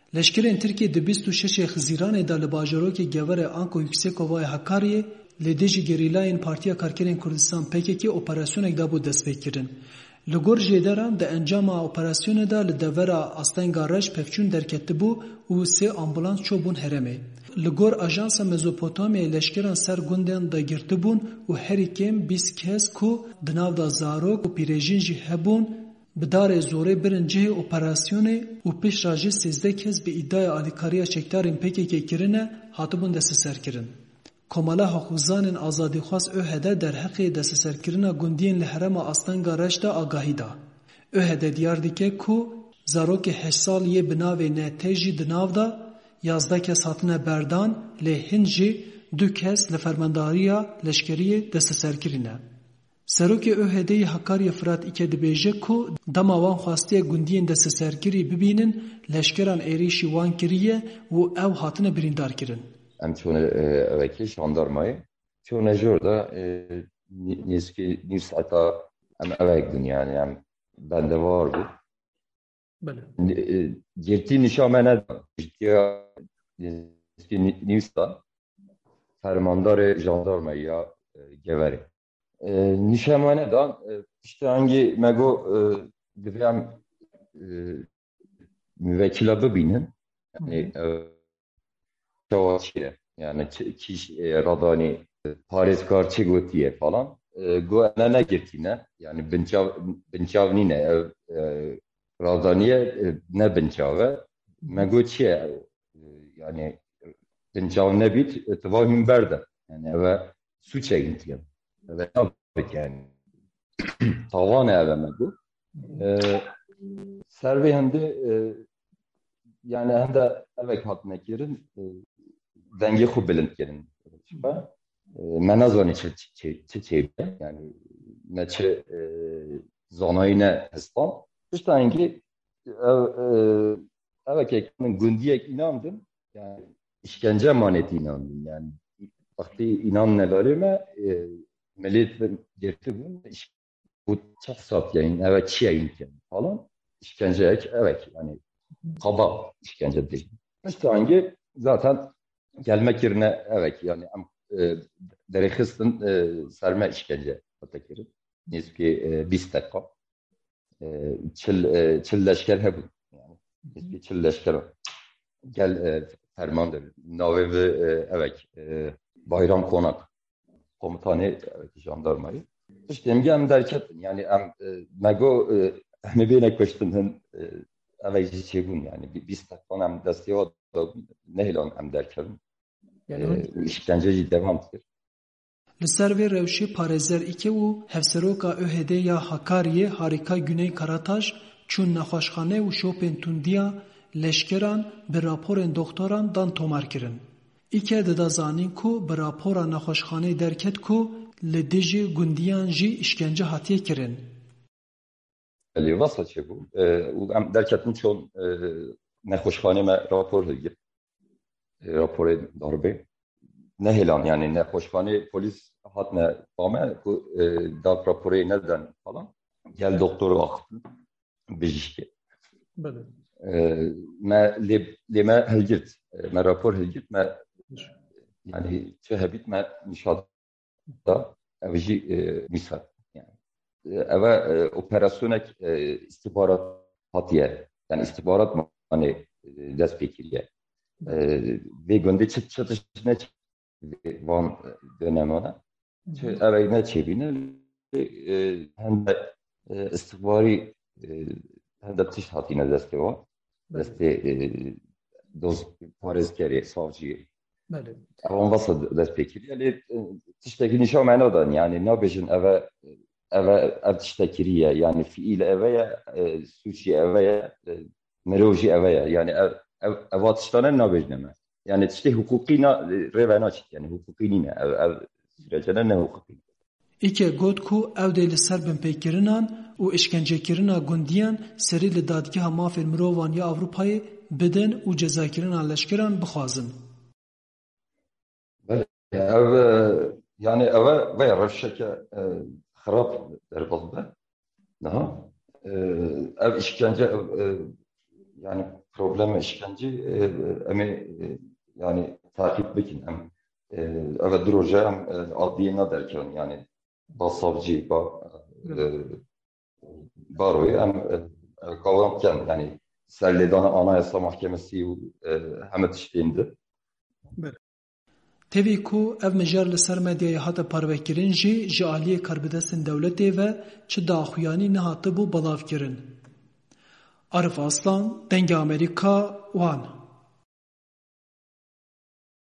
Leşkerên Tirkiye di 26 Xizîranê da li bajarokê Geverê Anko Yüksekovayê Hakkari'ye li dijî gerîlayên Partiya Karkerên Kurdistan PKK operasyonek da bû destpêkirin. Li gor jêderan di encama operasyonê da li devera Astenga Reş pevçûn derketibû û 3 ambulans çûbûn herêmê. Li gor Ajansa Mezopotamyayê leşkeran ser gundên da girtibûn û herî kêm 20 kes ku di nav da zarok û pîrêjin jî hebûn bi darê zorê birin cihê operasyonê û piştre jî 13 kes bi îddia alîkariya çekdarên PKK kirine hatibûn desteserkirin. Komala Haqûzanên Azadîxwaz ÖHD derheqê desteserkirina gundiyên li herêma Astenga Reş de agahî da. ÖHD diyar dike ku zarokê 8 saliyê bi navê NT jî di nav da 11 kes hatine berdan lê hin jî 2 kes li fermandariya leşkeriyê desteserkirîne. Serokê ÖHD'yê Hakkariya Firat İke dibêje ku dema wan xwastiye gundiyên desteserkirî bibînin leşkeran êrişî wan kiriye û ew hatine birîndarkirin. Em çûne evekî jandarmayê çûne jî orada nêzîkî nîv saeta em evek bûn yani em bende var bû. Girtî nîşa me nedan. Girtiya nêzîkî nîv saeta fermandarê jandarmayî ya Geverê. Nîşa me nedan işte hangî me got divê em müvekkila bibînin yani çawaşîre yani kîş radanî parêzkar çi gotiye falan got ne girtîne yani binçav nîne ev radaniye ne binçav e me got çi ye yani binçav nebît tiva hûnber de yani ev suçe gintiye ev nabit yani tavan ev me got servê hende yani hende evek hatine kirin dengê xwe bilind kirin. Me nazanî çi çêbe yani me çi zanayî ne hestan. Pişta hingî evekek min gundiyek inandim yani işkence manetî inandim yani vaxtî inan nelarê me millet girtibûn bu çax sat yayın evet çi yayın falan işkenceyek evet yani kaba işkence değil. İşte hangi zaten gelmek yerine evet yani derexistin serme işkence atakirin. Nizki 20 dakika. Çil leşker hebu. Yani nizki çil leşker gel fermandır. Navevi evet bayram konak. Komutanı evet jandarmayı. İşte em derket yani mego me bine koştum evvelce çebun yani biz takvan em desteğe nehlan em derkerim. İşkenceci devam edir. Li ser vê rewşê parêzer îke û hevseroka ÖHD ya Hakkariye Harika Güney Karataş çûn nexweşxane û şopên tundiya leşkeran bi raporên doktoran dan tomar kirin. İke dida zanîn ku bi rapora nexweşxanê derket ku li dijî gundiyan jî işkence hatiye kirin. Vasa çebû em derketin çon nexweşxanê me rapor hilgir. Raporê darbê nehelan yani nexweşxanê polis hatine xame ku dav raporê neden falan gel doktoru axtin bijîşkê. Me lê me hilgirt me rapor hilgirt me yani çi hebît me nîşada ev jî misal yani ev operasyonek istihbarat hatiye yani istihbarat hani dest pê kiriye vê gundê çatış ne van dönemana ev ne çêbîne hem de istihbarî hem de tiş hatîne destê wan destê doz parêzkerê savcıyê evan vasa dest pê kiriye lê tiştekî nîşa me nedan yani nabêjin ev tiştekiriye yani fiîl eve ye suçî eve ye mirov jî eve ye yani ev tiştane nabêjine me yani tiştê hukukî rêve naçît yani hukukî nîne ev sürecene ne hukukî. İke got ku ew dê li ser binpêkirinan û işkencekirina gundiyan serî li dadgeha mafên mirovan ya Avrupayê bidin û cezakirina leşkeran bixwazin. Ev yani ev veya revşeke xirab derbas be. Ev işkence yani problem işkence emi yani takip bekin hem evet droje hem adliye ne derken yani basavcı baroyu hem kavramken yani Serledan Anayasa Mahkemesi hem tişteyindi. Tevî ku ev mijar li ser medyayê hate parvekirin jî ji aliyê karbidestên dewletê ve çi daxuyanî nehatibû belavkirin. Arif Aslan, Dengê Amerîka, Wan.